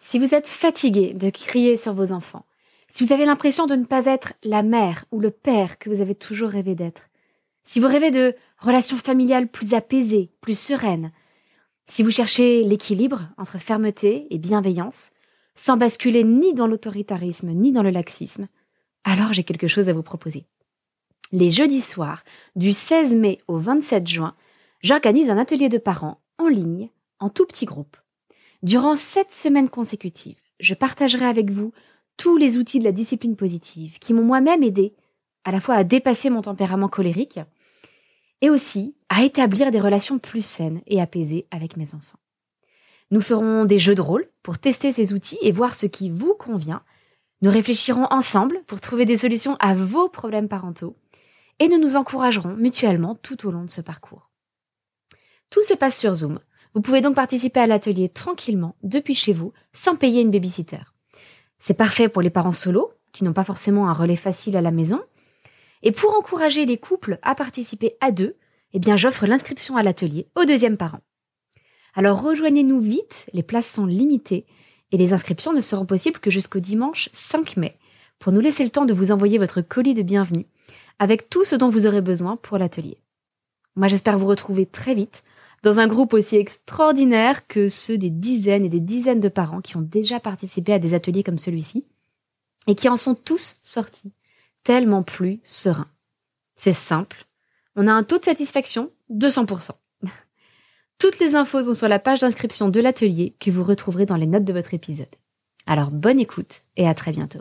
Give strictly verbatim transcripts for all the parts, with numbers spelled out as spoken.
Si vous êtes fatigué de crier sur vos enfants, si vous avez l'impression de ne pas être la mère ou le père que vous avez toujours rêvé d'être, si vous rêvez de relations familiales plus apaisées, plus sereines, si vous cherchez l'équilibre entre fermeté et bienveillance, sans basculer ni dans l'autoritarisme ni dans le laxisme, alors j'ai quelque chose à vous proposer. Les jeudis soirs, du seize mai au vingt-sept juin, j'organise un atelier de parents en ligne, en tout petit groupe. Durant sept semaines consécutives, je partagerai avec vous tous les outils de la discipline positive qui m'ont moi-même aidé à la fois à dépasser mon tempérament colérique et aussi à établir des relations plus saines et apaisées avec mes enfants. Nous ferons des jeux de rôle pour tester ces outils et voir ce qui vous convient. Nous réfléchirons ensemble pour trouver des solutions à vos problèmes parentaux et nous nous encouragerons mutuellement tout au long de ce parcours. Tout se passe sur Zoom. Vous pouvez donc participer à l'atelier tranquillement depuis chez vous sans payer une babysitter. C'est parfait pour les parents solos qui n'ont pas forcément un relais facile à la maison. Et pour encourager les couples à participer à deux, eh bien j'offre l'inscription à l'atelier au deuxième parent. Alors rejoignez-nous vite, les places sont limitées et les inscriptions ne seront possibles que jusqu'au dimanche cinq mai pour nous laisser le temps de vous envoyer votre colis de bienvenue avec tout ce dont vous aurez besoin pour l'atelier. Moi j'espère vous retrouver très vite dans un groupe aussi extraordinaire que ceux des dizaines et des dizaines de parents qui ont déjà participé à des ateliers comme celui-ci et qui en sont tous sortis tellement plus sereins. C'est simple, on a un taux de satisfaction de cent pour cent. Toutes les infos sont sur la page d'inscription de l'atelier que vous retrouverez dans les notes de votre épisode. Alors bonne écoute et à très bientôt.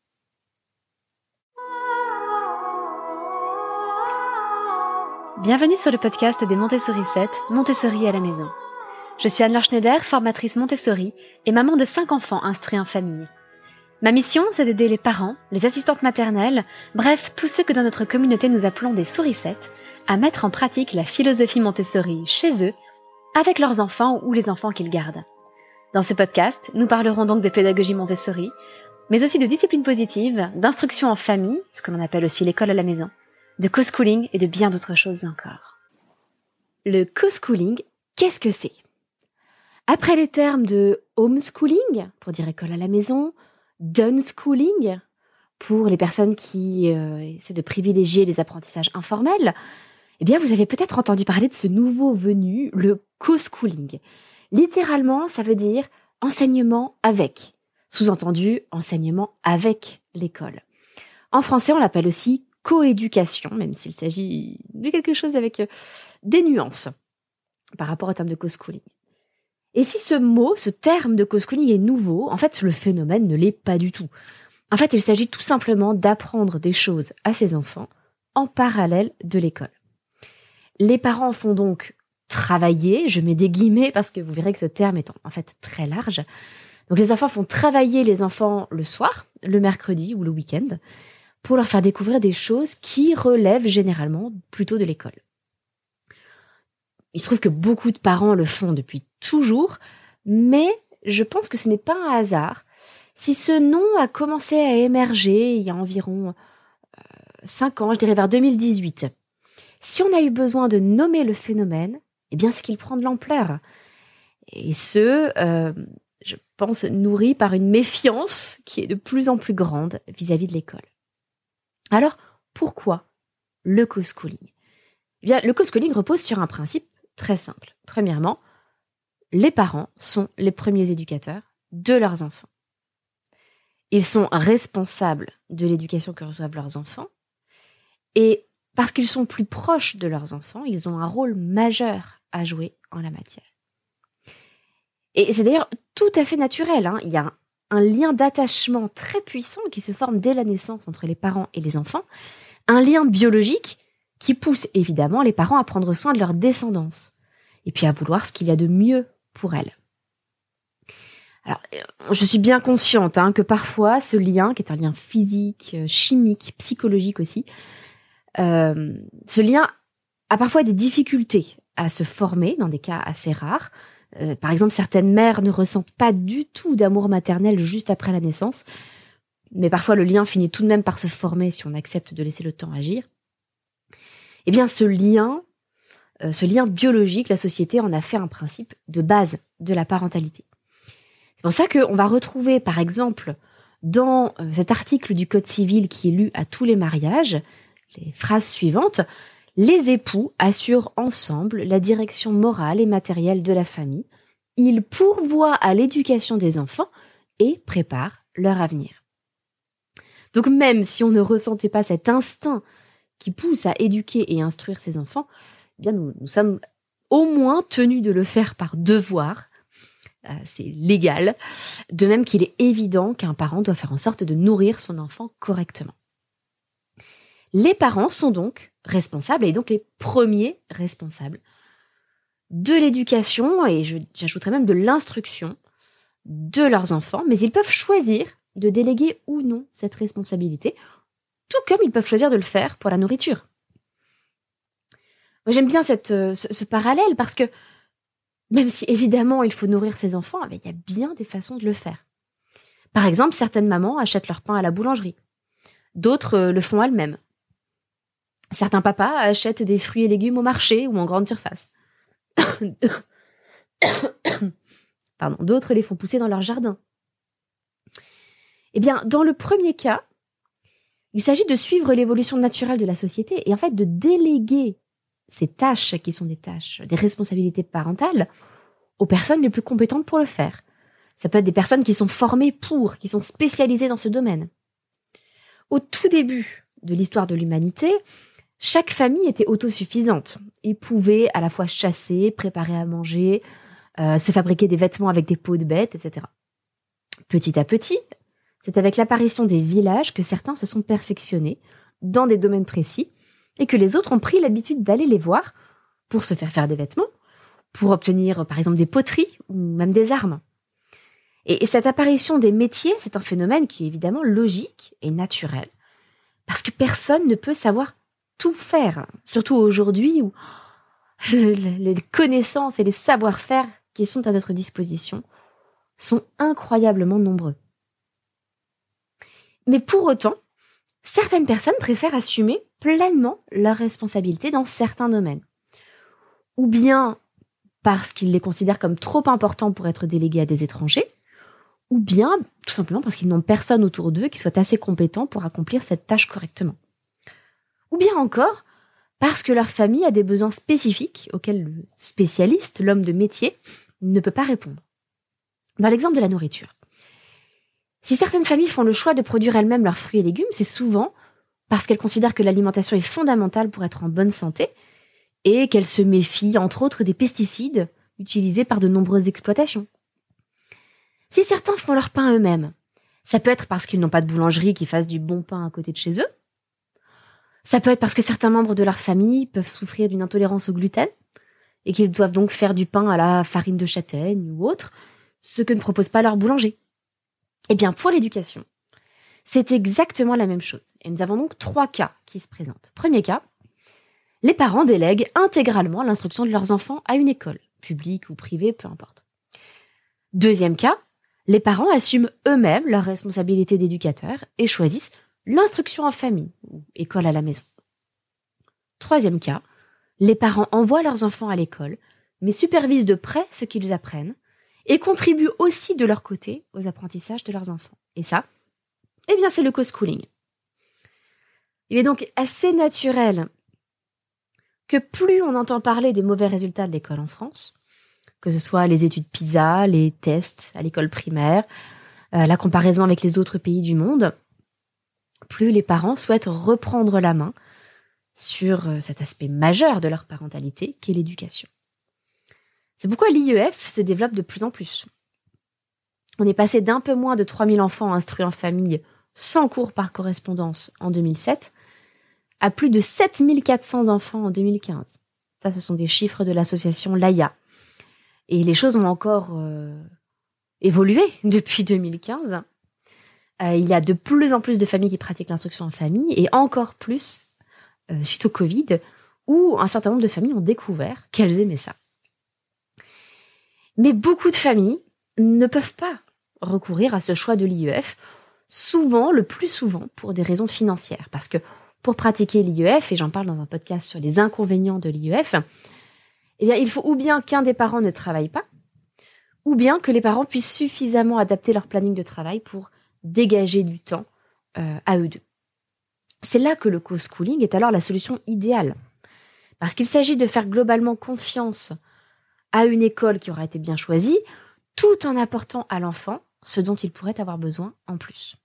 Bienvenue sur le podcast des Montessori sept, Montessori à la maison. Je suis Anne-Laure Schneider, formatrice Montessori et maman de cinq enfants instruits en famille. Ma mission, c'est d'aider les parents, les assistantes maternelles, bref, tous ceux que dans notre communauté nous appelons des sourissettes, à mettre en pratique la philosophie Montessori chez eux, avec leurs enfants ou les enfants qu'ils gardent. Dans ce podcast, nous parlerons donc de pédagogie Montessori, mais aussi de discipline positive, d'instruction en famille, ce que l'on appelle aussi l'école à la maison, de co-schooling et de bien d'autres choses encore. Le co-schooling, qu'est-ce que c'est ? Après les termes de homeschooling, pour dire école à la maison, d'unschooling, pour les personnes qui euh, essaient de privilégier les apprentissages informels, eh bien vous avez peut-être entendu parler de ce nouveau venu, le co-schooling. Littéralement, ça veut dire enseignement avec, sous-entendu enseignement avec l'école. En français, on l'appelle aussi coéducation, même s'il s'agit de quelque chose avec des nuances par rapport au terme de co-schooling. Et si ce mot, ce terme de co-schooling est nouveau, en fait, le phénomène ne l'est pas du tout. En fait, il s'agit tout simplement d'apprendre des choses à ses enfants en parallèle de l'école. Les parents font donc travailler, je mets des guillemets parce que vous verrez que ce terme est en fait très large. Donc les enfants font travailler les enfants le soir, le mercredi ou le week-end, pour leur faire découvrir des choses qui relèvent généralement plutôt de l'école. Il se trouve que beaucoup de parents le font depuis toujours, mais je pense que ce n'est pas un hasard si ce nom a commencé à émerger il y a environ euh, cinq ans, je dirais vers deux mille dix-huit. Si on a eu besoin de nommer le phénomène, eh bien c'est qu'il prend de l'ampleur. Et ce, euh, je pense, nourri par une méfiance qui est de plus en plus grande vis-à-vis de l'école. Alors, pourquoi le co-schooling ? Eh bien, le co-schooling repose sur un principe très simple. Premièrement, les parents sont les premiers éducateurs de leurs enfants. Ils sont responsables de l'éducation que reçoivent leurs enfants et parce qu'ils sont plus proches de leurs enfants, ils ont un rôle majeur à jouer en la matière. Et c'est d'ailleurs tout à fait naturel, hein. Il y a un un lien d'attachement très puissant qui se forme dès la naissance entre les parents et les enfants, un lien biologique qui pousse évidemment les parents à prendre soin de leur descendance et puis à vouloir ce qu'il y a de mieux pour elle. Alors, je suis bien consciente hein, que parfois ce lien, qui est un lien physique, chimique, psychologique aussi, euh, ce lien a parfois des difficultés à se former dans des cas assez rares. Euh, par exemple, certaines mères ne ressentent pas du tout d'amour maternel juste après la naissance, mais parfois le lien finit tout de même par se former si on accepte de laisser le temps agir. Eh bien, ce lien, euh, ce lien biologique, la société en a fait un principe de base de la parentalité. C'est C'est pour ça qu'on va retrouver, par exemple, dans cet article du Code civil qui est lu à tous les mariages, les phrases suivantes. Les époux assurent ensemble la direction morale et matérielle de la famille. Ils pourvoient à l'éducation des enfants et préparent leur avenir. Donc même si on ne ressentait pas cet instinct qui pousse à éduquer et instruire ses enfants, eh bien nous, nous sommes au moins tenus de le faire par devoir. Euh, c'est légal. De même qu'il est évident qu'un parent doit faire en sorte de nourrir son enfant correctement. Les parents sont donc responsables, et donc les premiers responsables de l'éducation, et je, j'ajouterais même de l'instruction de leurs enfants, mais ils peuvent choisir de déléguer ou non cette responsabilité, tout comme ils peuvent choisir de le faire pour la nourriture. Moi, j'aime bien cette, ce, ce parallèle parce que même si évidemment il faut nourrir ses enfants, il y a bien des façons de le faire. Par exemple, certaines mamans achètent leur pain à la boulangerie, d'autres le font elles-mêmes. Certains papas achètent des fruits et légumes au marché ou en grande surface. Pardon, d'autres les font pousser dans leur jardin. Eh bien, dans le premier cas, il s'agit de suivre l'évolution naturelle de la société et en fait de déléguer ces tâches qui sont des tâches, des responsabilités parentales aux personnes les plus compétentes pour le faire. Ça peut être des personnes qui sont formées pour, qui sont spécialisées dans ce domaine. Au tout début de l'histoire de l'humanité, chaque famille était autosuffisante et pouvait à la fois chasser, préparer à manger, euh, se fabriquer des vêtements avec des peaux de bêtes, et cetera. Petit à petit, c'est avec l'apparition des villages que certains se sont perfectionnés dans des domaines précis et que les autres ont pris l'habitude d'aller les voir pour se faire faire des vêtements, pour obtenir par exemple des poteries ou même des armes. Et, et cette apparition des métiers, c'est un phénomène qui est évidemment logique et naturel parce que personne ne peut savoir tout faire, surtout aujourd'hui où les connaissances et les savoir-faire qui sont à notre disposition sont incroyablement nombreux. Mais pour autant, certaines personnes préfèrent assumer pleinement leurs responsabilités dans certains domaines. Ou bien parce qu'ils les considèrent comme trop importants pour être délégués à des étrangers, ou bien tout simplement parce qu'ils n'ont personne autour d'eux qui soit assez compétent pour accomplir cette tâche correctement. Ou bien encore, parce que leur famille a des besoins spécifiques auxquels le spécialiste, l'homme de métier, ne peut pas répondre. Dans l'exemple de la nourriture, si certaines familles font le choix de produire elles-mêmes leurs fruits et légumes, c'est souvent parce qu'elles considèrent que l'alimentation est fondamentale pour être en bonne santé et qu'elles se méfient, entre autres, des pesticides utilisés par de nombreuses exploitations. Si certains font leur pain eux-mêmes, ça peut être parce qu'ils n'ont pas de boulangerie qui fasse du bon pain à côté de chez eux. Ça peut être parce que certains membres de leur famille peuvent souffrir d'une intolérance au gluten et qu'ils doivent donc faire du pain à la farine de châtaigne ou autre, ce que ne propose pas leur boulanger. Eh bien, pour l'éducation, c'est exactement la même chose. Et nous avons donc trois cas qui se présentent. Premier cas, les parents délèguent intégralement l'instruction de leurs enfants à une école, publique ou privée, peu importe. Deuxième cas, les parents assument eux-mêmes leur responsabilité d'éducateur et choisissent l'instruction en famille ou école à la maison. Troisième cas, les parents envoient leurs enfants à l'école, mais supervisent de près ce qu'ils apprennent et contribuent aussi de leur côté aux apprentissages de leurs enfants. Et ça, eh bien, c'est le co-schooling. Il est donc assez naturel que plus on entend parler des mauvais résultats de l'école en France, que ce soit les études PISA, les tests à l'école primaire, euh, la comparaison avec les autres pays du monde, plus les parents souhaitent reprendre la main sur cet aspect majeur de leur parentalité qu'est l'éducation. C'est pourquoi l'I E F se développe de plus en plus. On est passé d'un peu moins de trois mille enfants instruits en famille sans cours par correspondance en deux mille sept à plus de sept mille quatre cents enfants en deux mille quinze. Ça, ce sont des chiffres de l'association L A I A. Et les choses ont encore euh, évolué depuis deux mille quinze. Euh, il y a de plus en plus de familles qui pratiquent l'instruction en famille et encore plus euh, suite au Covid où un certain nombre de familles ont découvert qu'elles aimaient ça. Mais beaucoup de familles ne peuvent pas recourir à ce choix de l'I E F, souvent, le plus souvent, pour des raisons financières. Parce que pour pratiquer l'I E F, et j'en parle dans un podcast sur les inconvénients de l'I E F, eh bien, il faut ou bien qu'un des parents ne travaille pas, ou bien que les parents puissent suffisamment adapter leur planning de travail pour dégager du temps euh, à eux deux. C'est là que le co-schooling est alors la solution idéale, parce qu'il s'agit de faire globalement confiance à une école qui aura été bien choisie, tout en apportant à l'enfant ce dont il pourrait avoir besoin en plus.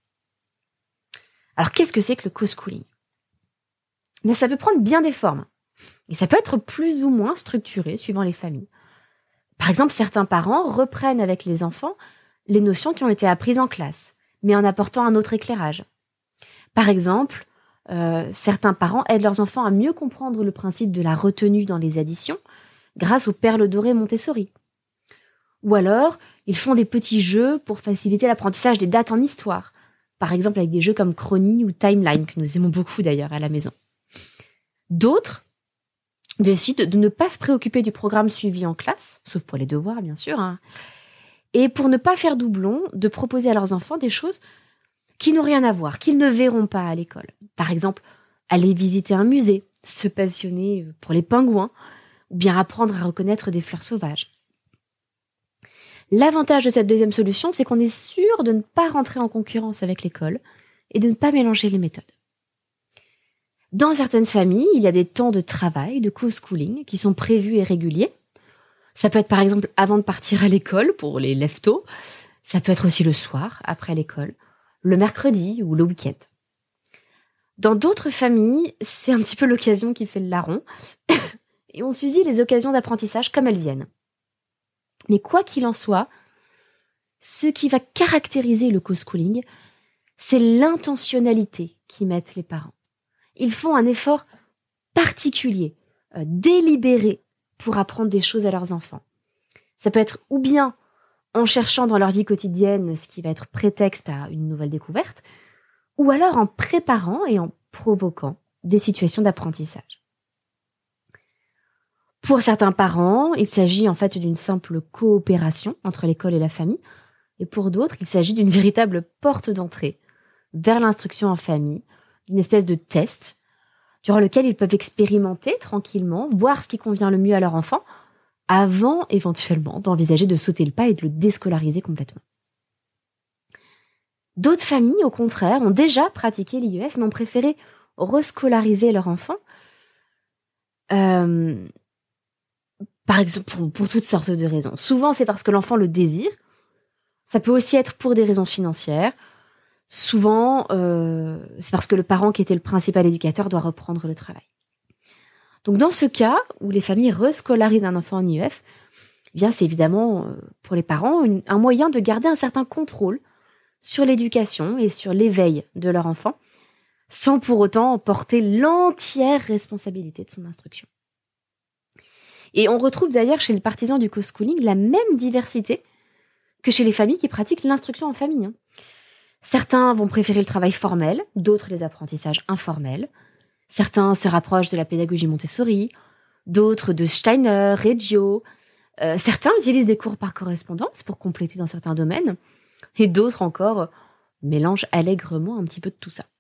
Alors, qu'est-ce que c'est que le co-schooling ? Mais ça peut prendre bien des formes, et ça peut être plus ou moins structuré suivant les familles. Par exemple, certains parents reprennent avec les enfants les notions qui ont été apprises en classe, mais en apportant un autre éclairage. Par exemple, euh, certains parents aident leurs enfants à mieux comprendre le principe de la retenue dans les additions grâce aux perles dorées Montessori. Ou alors, ils font des petits jeux pour faciliter l'apprentissage des dates en histoire, par exemple avec des jeux comme Chronie ou Timeline, que nous aimons beaucoup d'ailleurs à la maison. D'autres décident de ne pas se préoccuper du programme suivi en classe, sauf pour les devoirs bien sûr, hein, et pour ne pas faire doublon, de proposer à leurs enfants des choses qui n'ont rien à voir, qu'ils ne verront pas à l'école. Par exemple, aller visiter un musée, se passionner pour les pingouins, ou bien apprendre à reconnaître des fleurs sauvages. L'avantage de cette deuxième solution, c'est qu'on est sûr de ne pas rentrer en concurrence avec l'école et de ne pas mélanger les méthodes. Dans certaines familles, il y a des temps de travail, de co-schooling, qui sont prévus et réguliers. Ça peut être par exemple avant de partir à l'école pour les lève-tôt. Ça peut être aussi le soir, après l'école, le mercredi ou le week-end. Dans d'autres familles, c'est un petit peu l'occasion qui fait le larron. Et on s'usine les occasions d'apprentissage comme elles viennent. Mais quoi qu'il en soit, ce qui va caractériser le co-schooling, c'est l'intentionnalité qu'y mettent les parents. Ils font un effort particulier, euh, délibéré, pour apprendre des choses à leurs enfants. Ça peut être ou bien en cherchant dans leur vie quotidienne ce qui va être prétexte à une nouvelle découverte, ou alors en préparant et en provoquant des situations d'apprentissage. Pour certains parents, il s'agit en fait d'une simple coopération entre l'école et la famille, et pour d'autres, il s'agit d'une véritable porte d'entrée vers l'instruction en famille, une espèce de test durant lequel ils peuvent expérimenter tranquillement, voir ce qui convient le mieux à leur enfant, avant éventuellement d'envisager de sauter le pas et de le déscolariser complètement. D'autres familles, au contraire, ont déjà pratiqué l'I E F, mais ont préféré rescolariser leur enfant, euh, par exemple pour, pour toutes sortes de raisons. Souvent, c'est parce que l'enfant le désire. Ça peut aussi être pour des raisons financières. Souvent, euh, c'est parce que le parent qui était le principal éducateur doit reprendre le travail. Donc, dans ce cas où les familles rescolarisent un enfant en I E F, eh bien, c'est évidemment euh, pour les parents une, un moyen de garder un certain contrôle sur l'éducation et sur l'éveil de leur enfant, sans pour autant porter l'entière responsabilité de son instruction. Et on retrouve d'ailleurs chez les partisans du co-schooling la même diversité que chez les familles qui pratiquent l'instruction en famille. Hein. Certains vont préférer le travail formel, d'autres les apprentissages informels. Certains se rapprochent de la pédagogie Montessori, d'autres de Steiner, Reggio. Euh, certains utilisent des cours par correspondance pour compléter dans certains domaines. Et d'autres encore mélangent allègrement un petit peu de tout ça.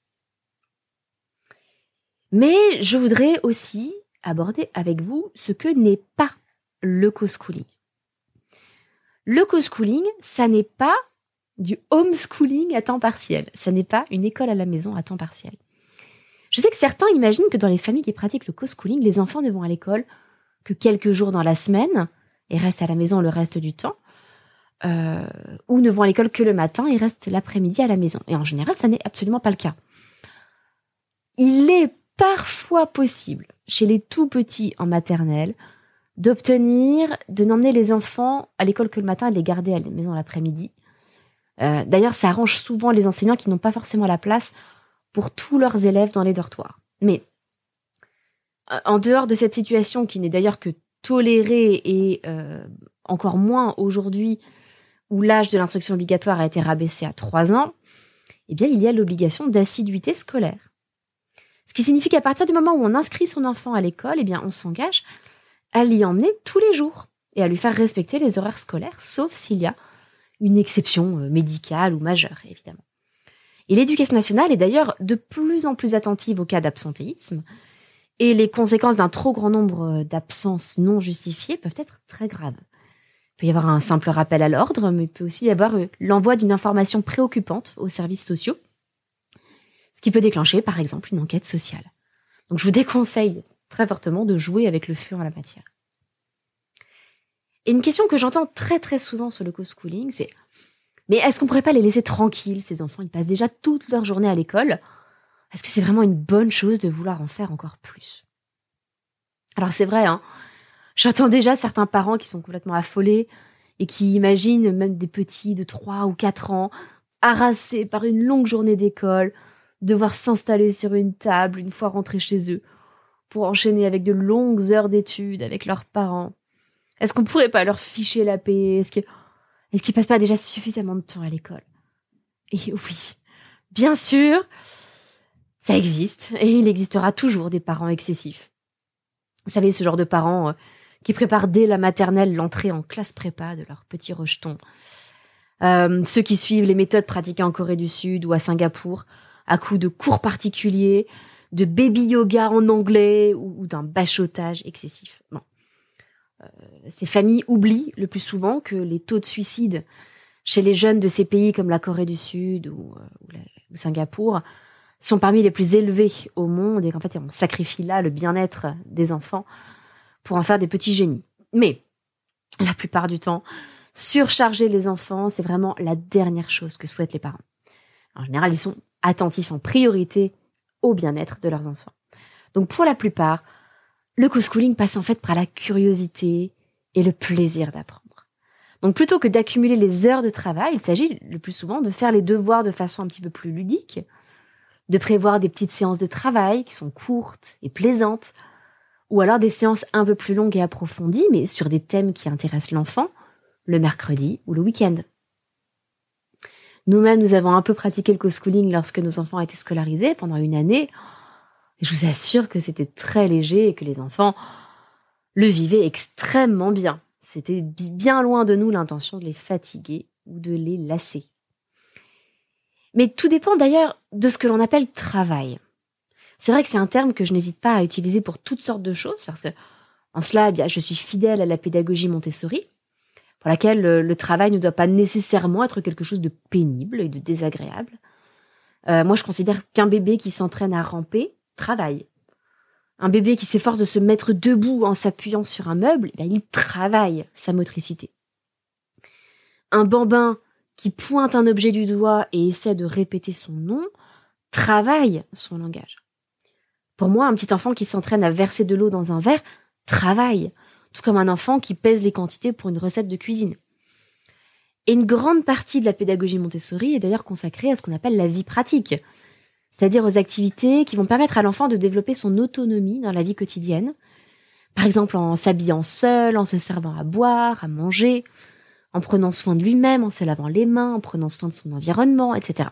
Mais je voudrais aussi aborder avec vous ce que n'est pas le co-schooling. Le co-schooling, ça n'est pas du homeschooling à temps partiel. Ça n'est pas une école à la maison à temps partiel. Je sais que certains imaginent que dans les familles qui pratiquent le co-schooling, les enfants ne vont à l'école que quelques jours dans la semaine et restent à la maison le reste du temps, euh, ou ne vont à l'école que le matin et restent l'après-midi à la maison. Et en général, ça n'est absolument pas le cas. Il est parfois possible, chez les tout petits en maternelle, d'obtenir, de n'emmener les enfants à l'école que le matin et de les garder à la maison l'après-midi. Euh, d'ailleurs, ça arrange souvent les enseignants qui n'ont pas forcément la place pour tous leurs élèves dans les dortoirs. Mais en dehors de cette situation, qui n'est d'ailleurs que tolérée et euh, encore moins aujourd'hui, où l'âge de l'instruction obligatoire a été rabaissé à trois ans, eh bien, il y a l'obligation d'assiduité scolaire. Ce qui signifie qu'à partir du moment où on inscrit son enfant à l'école, eh bien, on s'engage à l'y emmener tous les jours et à lui faire respecter les horaires scolaires, sauf s'il y a une exception médicale ou majeure, évidemment. Et l'éducation nationale est d'ailleurs de plus en plus attentive aux cas d'absentéisme, et les conséquences d'un trop grand nombre d'absences non justifiées peuvent être très graves. peut y avoir un simple rappel à l'ordre, mais il peut aussi y avoir l'envoi d'une information préoccupante aux services sociaux, ce qui peut déclencher, par exemple, une enquête sociale. Donc, je vous déconseille très fortement de jouer avec le feu en la matière. Et une question que j'entends très très souvent sur le co-schooling, c'est « Mais est-ce qu'on pourrait pas les laisser tranquilles, ces enfants? Ils passent déjà toute leur journée à l'école. Est-ce que c'est vraiment une bonne chose de vouloir en faire encore plus ?» Alors c'est vrai, hein, j'entends déjà certains parents qui sont complètement affolés et qui imaginent même des petits de trois ou quatre ans, harassés par une longue journée d'école, devoir s'installer sur une table une fois rentrés chez eux, pour enchaîner avec de longues heures d'études avec leurs parents. Est-ce qu'on pourrait pas leur ficher la paix? Est-ce que, est-ce qu'ils passent pas déjà suffisamment de temps à l'école? Et oui, bien sûr, ça existe, et il existera toujours des parents excessifs. Vous savez, ce genre de parents euh, qui préparent dès la maternelle l'entrée en classe prépa de leurs petits rejetons. Euh, ceux qui suivent les méthodes pratiquées en Corée du Sud ou à Singapour, à coups de cours particuliers, de baby yoga en anglais ou, ou d'un bachotage excessif. Bon. Euh, ces familles oublient le plus souvent que les taux de suicide chez les jeunes de ces pays comme la Corée du Sud ou, euh, ou, la, ou Singapour sont parmi les plus élevés au monde et qu'en fait on sacrifie là le bien-être des enfants pour en faire des petits génies. Mais la plupart du temps, surcharger les enfants, c'est vraiment la dernière chose que souhaitent les parents. En général, ils sont attentifs en priorité au bien-être de leurs enfants. Donc pour la plupart, le co-schooling passe en fait par la curiosité et le plaisir d'apprendre. Donc plutôt que d'accumuler les heures de travail, il s'agit le plus souvent de faire les devoirs de façon un petit peu plus ludique, de prévoir des petites séances de travail qui sont courtes et plaisantes, ou alors des séances un peu plus longues et approfondies, mais sur des thèmes qui intéressent l'enfant, le mercredi ou le week-end. Nous-mêmes, nous avons un peu pratiqué le co-schooling lorsque nos enfants étaient scolarisés pendant une année. Et je vous assure que c'était très léger et que les enfants le vivaient extrêmement bien. C'était bien loin de nous l'intention de les fatiguer ou de les lasser. Mais tout dépend d'ailleurs de ce que l'on appelle travail. C'est vrai que c'est un terme que je n'hésite pas à utiliser pour toutes sortes de choses, parce que en cela, eh bien, je suis fidèle à la pédagogie Montessori, pour laquelle le, le travail ne doit pas nécessairement être quelque chose de pénible et de désagréable. Euh, moi, je considère qu'un bébé qui s'entraîne à ramper travaille. Un bébé qui s'efforce de se mettre debout en s'appuyant sur un meuble, eh bien, il travaille sa motricité. Un bambin qui pointe un objet du doigt et essaie de répéter son nom, travaille son langage. Pour moi, un petit enfant qui s'entraîne à verser de l'eau dans un verre, travaille, tout comme un enfant qui pèse les quantités pour une recette de cuisine. Et une grande partie de la pédagogie Montessori est d'ailleurs consacrée à ce qu'on appelle la vie pratique, c'est-à-dire aux activités qui vont permettre à l'enfant de développer son autonomie dans la vie quotidienne, par exemple en s'habillant seul, en se servant à boire, à manger, en prenant soin de lui-même, en se lavant les mains, en prenant soin de son environnement, et cetera.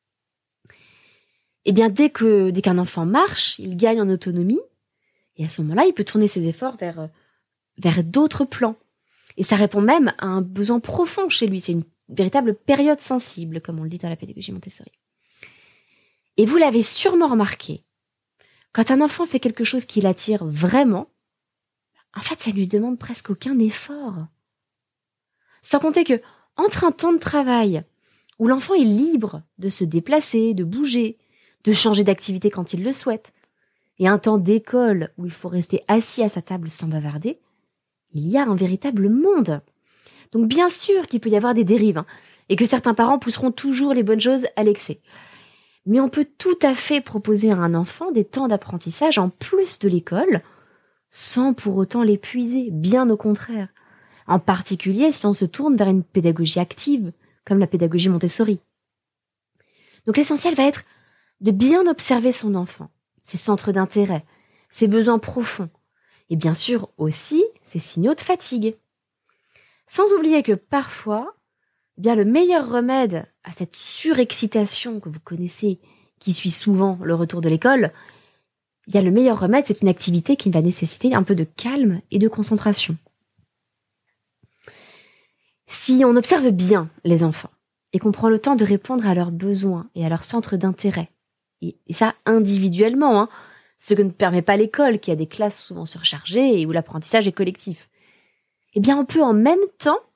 Et bien, dès que, dès qu'un enfant marche, il gagne en autonomie, et à ce moment-là, il peut tourner ses efforts vers, vers d'autres plans. Et ça répond même à un besoin profond chez lui. C'est une véritable période sensible, comme on le dit dans la pédagogie Montessori. Et vous l'avez sûrement remarqué, quand un enfant fait quelque chose qui l'attire vraiment, en fait, ça ne lui demande presque aucun effort. Sans compter que, entre un temps de travail où l'enfant est libre de se déplacer, de bouger, de changer d'activité quand il le souhaite, et un temps d'école où il faut rester assis à sa table sans bavarder, il y a un véritable monde. Donc bien sûr qu'il peut y avoir des dérives, hein, et que certains parents pousseront toujours les bonnes choses à l'excès. Mais on peut tout à fait proposer à un enfant des temps d'apprentissage en plus de l'école, sans pour autant l'épuiser, bien au contraire. En particulier si on se tourne vers une pédagogie active, comme la pédagogie Montessori. Donc l'essentiel va être de bien observer son enfant, ses centres d'intérêt, ses besoins profonds, et bien sûr aussi ses signaux de fatigue. Sans oublier que parfois, eh bien le meilleur remède à cette surexcitation que vous connaissez, qui suit souvent le retour de l'école, eh bien le meilleur remède, c'est une activité qui va nécessiter un peu de calme et de concentration. Si on observe bien les enfants et qu'on prend le temps de répondre à leurs besoins et à leurs centres d'intérêt, et, et ça individuellement, hein, ce que ne permet pas l'école, qui a des classes souvent surchargées et où l'apprentissage est collectif, eh bien on peut en même temps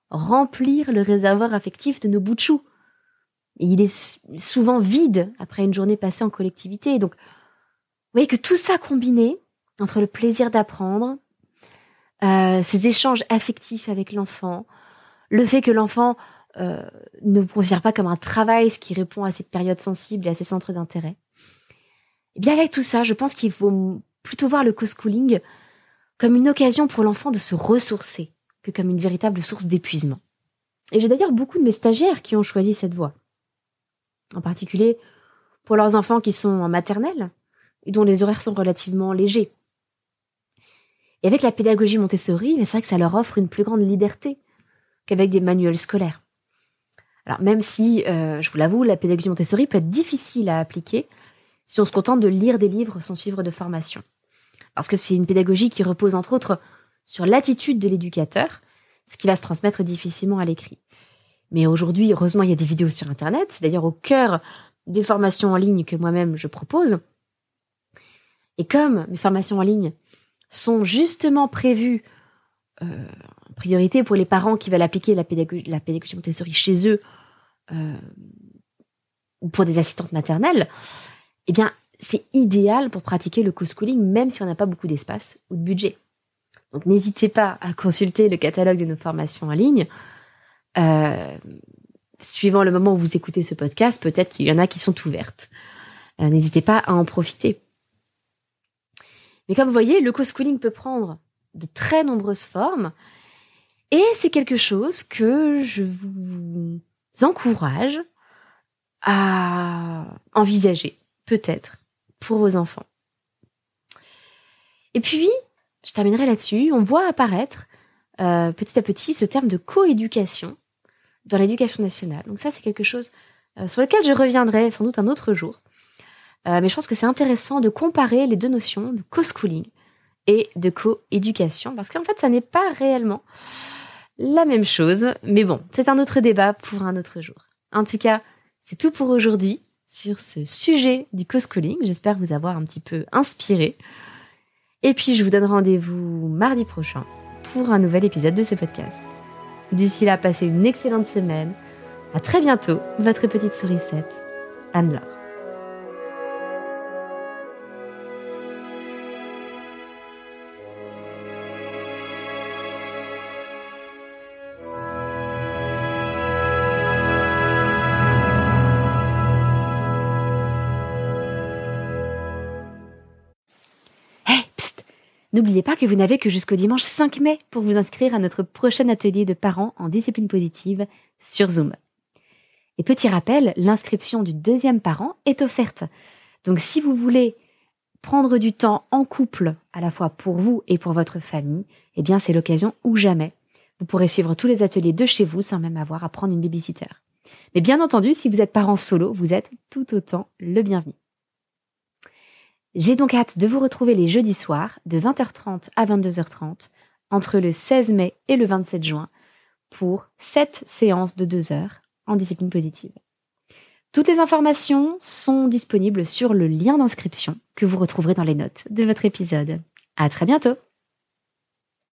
remplir le réservoir affectif de nos bouts de chou. Et il est souvent vide après une journée passée en collectivité. Donc, vous voyez que tout ça combiné, entre le plaisir d'apprendre, euh, ces échanges affectifs avec l'enfant, le fait que l'enfant euh, ne vous considère pas comme un travail, ce qui répond à cette période sensible et à ses centres d'intérêt. Et bien avec tout ça, je pense qu'il faut plutôt voir le co-schooling comme une occasion pour l'enfant de se ressourcer que comme une véritable source d'épuisement. Et j'ai d'ailleurs beaucoup de mes stagiaires qui ont choisi cette voie. En particulier pour leurs enfants qui sont en maternelle et dont les horaires sont relativement légers. Et avec la pédagogie Montessori, c'est vrai que ça leur offre une plus grande liberté qu'avec des manuels scolaires. Alors même si, euh, je vous l'avoue, la pédagogie Montessori peut être difficile à appliquer si on se contente de lire des livres sans suivre de formation. Parce que c'est une pédagogie qui repose entre autres sur l'attitude de l'éducateur, ce qui va se transmettre difficilement à l'écrit. Mais aujourd'hui, heureusement, il y a des vidéos sur Internet. C'est d'ailleurs au cœur des formations en ligne que moi-même je propose. Et comme mes formations en ligne sont justement prévues euh, en priorité pour les parents qui veulent appliquer la pédagogie, la pédagogie Montessori chez eux euh, ou pour des assistantes maternelles, eh bien, c'est idéal pour pratiquer le co-schooling, même si on n'a pas beaucoup d'espace ou de budget. Donc, n'hésitez pas à consulter le catalogue de nos formations en ligne. Euh, suivant le moment où vous écoutez ce podcast, peut-être qu'il y en a qui sont ouvertes. Euh, n'hésitez pas à en profiter. Mais comme vous voyez, le co-schooling peut prendre de très nombreuses formes et c'est quelque chose que je vous encourage à envisager, peut-être, pour vos enfants. Et puis, je terminerai là-dessus. On voit apparaître euh, petit à petit ce terme de coéducation dans l'éducation nationale. Donc ça, c'est quelque chose euh, sur lequel je reviendrai sans doute un autre jour. Euh, mais je pense que c'est intéressant de comparer les deux notions de co-schooling et de co-éducation, parce qu'en fait, ça n'est pas réellement la même chose. Mais bon, c'est un autre débat pour un autre jour. En tout cas, c'est tout pour aujourd'hui sur ce sujet du co-schooling. J'espère vous avoir un petit peu inspiré. Et puis, je vous donne rendez-vous mardi prochain pour un nouvel épisode de ce podcast. D'ici là, passez une excellente semaine. À très bientôt, votre petite sourisette, Anne-Laure. N'oubliez pas que vous n'avez que jusqu'au dimanche cinq mai pour vous inscrire à notre prochain atelier de parents en discipline positive sur Zoom. Et petit rappel, l'inscription du deuxième parent est offerte. Donc si vous voulez prendre du temps en couple, à la fois pour vous et pour votre famille, eh bien c'est l'occasion ou jamais. Vous pourrez suivre tous les ateliers de chez vous sans même avoir à prendre une babysitter. Mais bien entendu, si vous êtes parent solo, vous êtes tout autant le bienvenu. J'ai donc hâte de vous retrouver les jeudis soirs de vingt heures trente à vingt-deux heures trente entre le seize mai et le vingt-sept juin pour sept séances de deux heures en discipline positive. Toutes les informations sont disponibles sur le lien d'inscription que vous retrouverez dans les notes de votre épisode. À très bientôt!